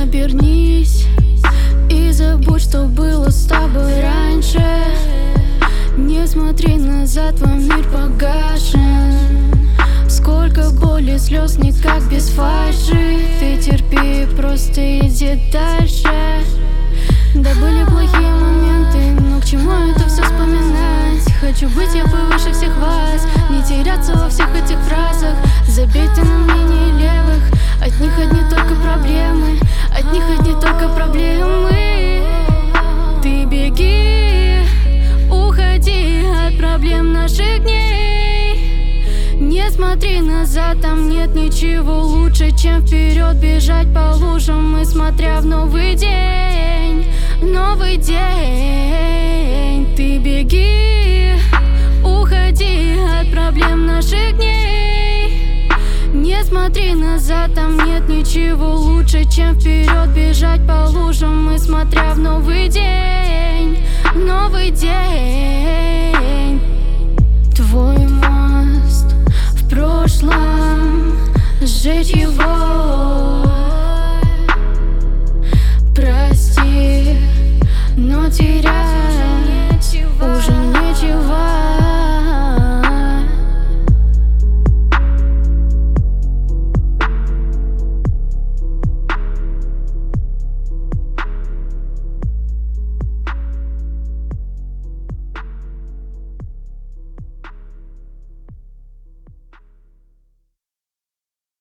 Обернись и забудь, что было с тобой раньше. Не смотри назад, твой мир погашен. Сколько боли, слез, никак без фальши. Ты терпи, просто иди дальше. Да, были плохие моменты, но к чему это все вспоминать? Хочу быть я повыше всех вас, не теряться во всех этих фразах. Забейте на мнение левых, от них одни только проблемы, от них одни только проблемы. Ты беги, уходи от проблем наших дней. Не смотри назад, там нет ничего лучше, чем вперед бежать по лужам. И смотря в новый день, новый день. Ты беги, уходи от проблем наших дней. Не смотри назад, там нет ничего лучше, чем вперед бежать по лужам. И смотря в новый день, новый день. Твой мост в прошлом, сжечь его. Прости, но теряй